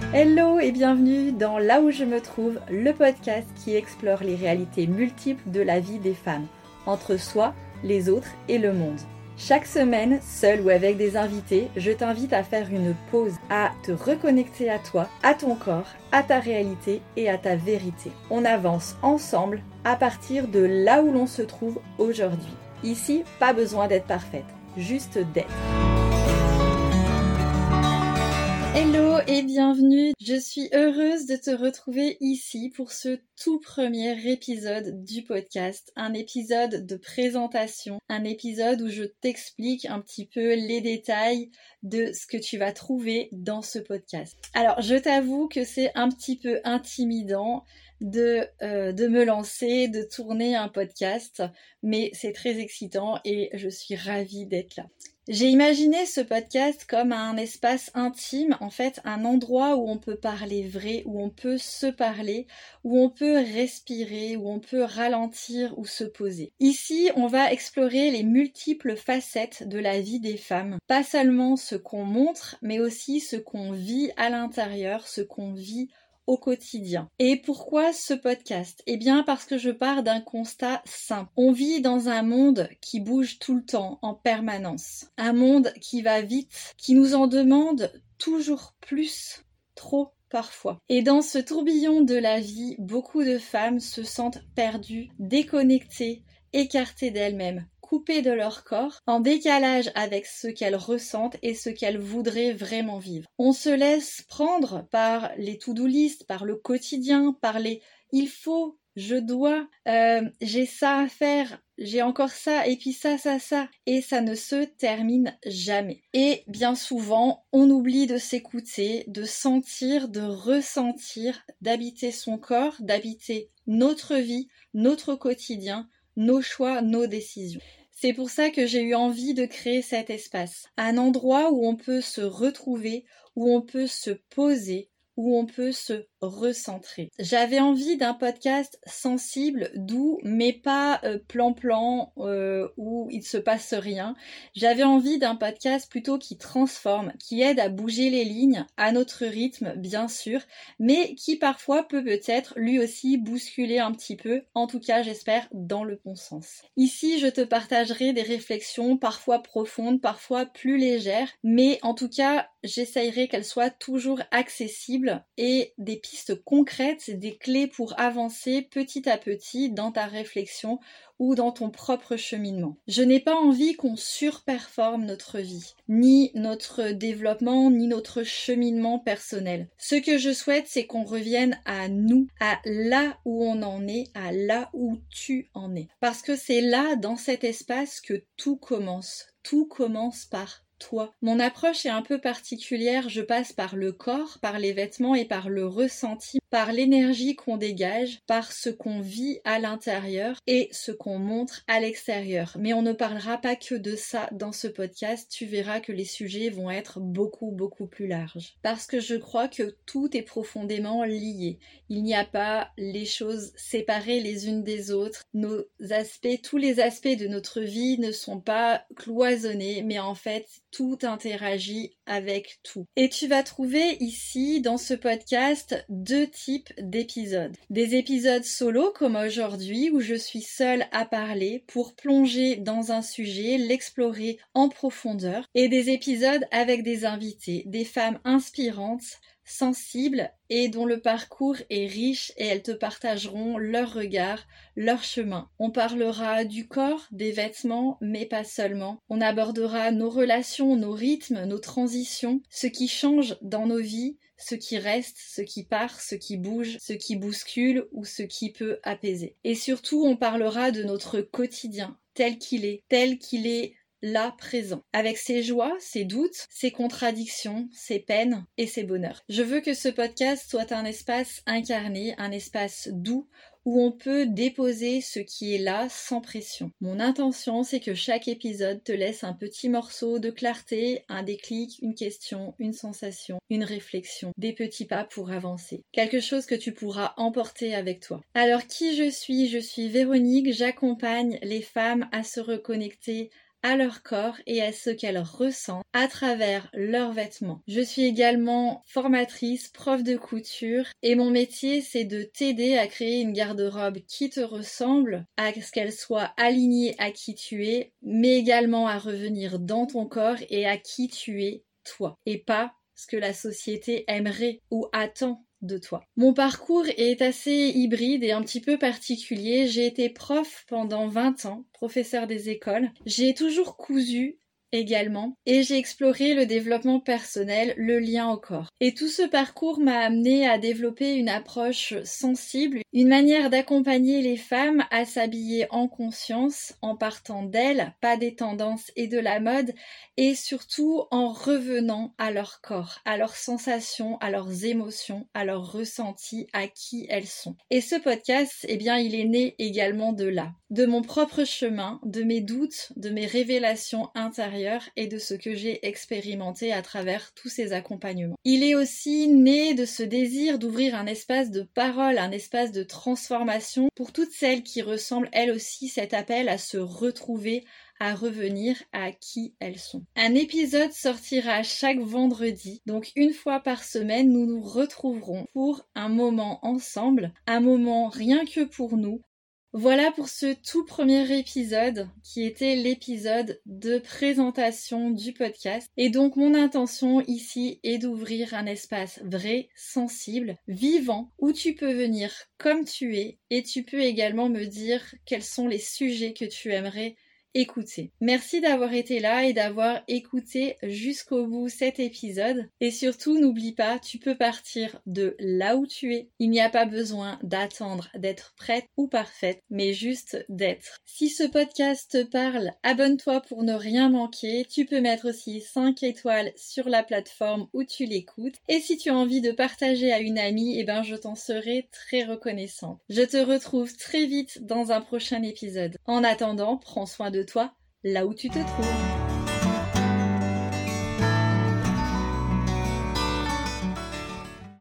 Hello et bienvenue dans Là où je me trouve, le podcast qui explore les réalités multiples de la vie des femmes, entre soi, les autres et le monde. Chaque semaine, seule ou avec des invités, je t'invite à faire une pause, à te reconnecter à toi, à ton corps, à ta réalité et à ta vérité. On avance ensemble à partir de là où l'on se trouve aujourd'hui. Ici, pas besoin d'être parfaite, juste d'être. Hello et bienvenue, je suis heureuse de te retrouver ici pour ce tout premier épisode du podcast, un épisode de présentation, un épisode où je t'explique un petit peu les détails de ce que tu vas trouver dans ce podcast. Alors je t'avoue que c'est un petit peu intimidant de me lancer, de tourner un podcast, mais c'est très excitant et je suis ravie d'être là. J'ai imaginé ce podcast comme un espace intime, en fait un endroit où on peut parler vrai, où on peut se parler, où on peut respirer, où on peut ralentir ou se poser. Ici, on va explorer les multiples facettes de la vie des femmes, pas seulement ce qu'on montre, mais aussi ce qu'on vit à l'intérieur, ce qu'on vit au quotidien. Et pourquoi ce podcast ? Eh bien parce que je pars d'un constat simple. On vit dans un monde qui bouge tout le temps, en permanence. Un monde qui va vite, qui nous en demande toujours plus, trop parfois. Et dans ce tourbillon de la vie, beaucoup de femmes se sentent perdues, déconnectées, écartées d'elles-mêmes, coupées de leur corps, en décalage avec ce qu'elles ressentent et ce qu'elles voudraient vraiment vivre. On se laisse prendre par les to-do list, par le quotidien, par les « il faut », je dois, j'ai ça à faire, j'ai encore ça, et puis ça, et ça ne se termine jamais. Et bien souvent, on oublie de s'écouter, de sentir, de ressentir, d'habiter son corps, d'habiter notre vie, notre quotidien, nos choix, nos décisions. C'est pour ça que j'ai eu envie de créer cet espace, un endroit où on peut se retrouver, où on peut se poser, où on peut se recentrer. J'avais envie d'un podcast sensible, doux, mais pas plan-plan où il se passe rien. J'avais envie d'un podcast plutôt qui transforme, qui aide à bouger les lignes à notre rythme, bien sûr, mais qui parfois peut peut-être lui aussi bousculer un petit peu, en tout cas j'espère dans le bon sens. Ici, je te partagerai des réflexions parfois profondes, parfois plus légères, mais en tout cas, j'essayerai qu'elles soient toujours accessibles et des pistes concrètes, des clés pour avancer petit à petit dans ta réflexion ou dans ton propre cheminement. Je n'ai pas envie qu'on surperforme notre vie, ni notre développement, ni notre cheminement personnel. Ce que je souhaite, c'est qu'on revienne à nous, à là où on en est, à là où tu en es. Parce que c'est là, dans cet espace, que tout commence. Tout commence par toi. Mon approche est un peu particulière, je passe par le corps, par les vêtements et par le ressenti, par l'énergie qu'on dégage, par ce qu'on vit à l'intérieur et ce qu'on montre à l'extérieur. Mais on ne parlera pas que de ça dans ce podcast, tu verras que les sujets vont être beaucoup plus larges. Parce que je crois que tout est profondément lié. Il n'y a pas les choses séparées les unes des autres. Nos aspects, tous les aspects de notre vie ne sont pas cloisonnés, mais en fait, tout interagit avec tout. Et tu vas trouver ici, dans ce podcast, deux types d'épisodes. Des épisodes solo, comme aujourd'hui, où je suis seule à parler pour plonger dans un sujet, l'explorer en profondeur. Et des épisodes avec des invités, des femmes inspirantes, sensibles et dont le parcours est riche et elles te partageront leur regard, leur chemin. On parlera du corps, des vêtements, mais pas seulement. On abordera nos relations, nos rythmes, nos transitions, ce qui change dans nos vies, ce qui reste, ce qui part, ce qui bouge, ce qui bouscule ou ce qui peut apaiser. Et surtout, on parlera de notre quotidien, tel qu'il est là présent, avec ses joies, ses doutes, ses contradictions, ses peines et ses bonheurs. Je veux que ce podcast soit un espace incarné, un espace doux où on peut déposer ce qui est là sans pression. Mon intention, c'est que chaque épisode te laisse un petit morceau de clarté, un déclic, une question, une sensation, une réflexion, des petits pas pour avancer. Quelque chose que tu pourras emporter avec toi. Alors qui je suis ? Je suis Véronique, j'accompagne les femmes à se reconnecter à leur corps et à ce qu'elles ressentent à travers leurs vêtements. Je suis également formatrice, prof de couture et mon métier c'est de t'aider à créer une garde-robe qui te ressemble, à ce qu'elle soit alignée à qui tu es, mais également à revenir dans ton corps et à qui tu es toi et pas ce que la société aimerait ou attend de toi. Mon parcours est assez hybride et un petit peu particulier. J'ai été prof pendant 20 ans, professeur des écoles. J'ai toujours cousu également et j'ai exploré le développement personnel, le lien au corps. Et tout ce parcours m'a amené à développer une approche sensible, une manière d'accompagner les femmes à s'habiller en conscience, en partant d'elles, pas des tendances et de la mode, et surtout en revenant à leur corps, à leurs sensations, à leurs émotions, à leurs ressentis, à qui elles sont. Et ce podcast, eh bien, il est né également de là, de mon propre chemin, de mes doutes, de mes révélations intérieures et de ce que j'ai expérimenté à travers tous ces accompagnements. Il est aussi né de ce désir d'ouvrir un espace de parole, un espace de transformation pour toutes celles qui ressemblent elles aussi cet appel à se retrouver, à revenir à qui elles sont. Un épisode sortira chaque vendredi, donc une fois par semaine, nous nous retrouverons pour un moment ensemble, un moment rien que pour nous. Voilà pour ce tout premier épisode qui était l'épisode de présentation du podcast. Et donc mon intention ici est d'ouvrir un espace vrai, sensible, vivant, où tu peux venir comme tu es et tu peux également me dire quels sont les sujets que tu aimerais écouter. Merci d'avoir été là et d'avoir écouté jusqu'au bout cet épisode. Et surtout, n'oublie pas, tu peux partir de là où tu es. Il n'y a pas besoin d'attendre d'être prête ou parfaite, mais juste d'être. Si ce podcast te parle, abonne-toi pour ne rien manquer. Tu peux mettre aussi 5 étoiles sur la plateforme où tu l'écoutes. Et si tu as envie de partager à une amie, je t'en serai très reconnaissante. Je te retrouve très vite dans un prochain épisode. En attendant, prends soin de toi là où tu te trouves.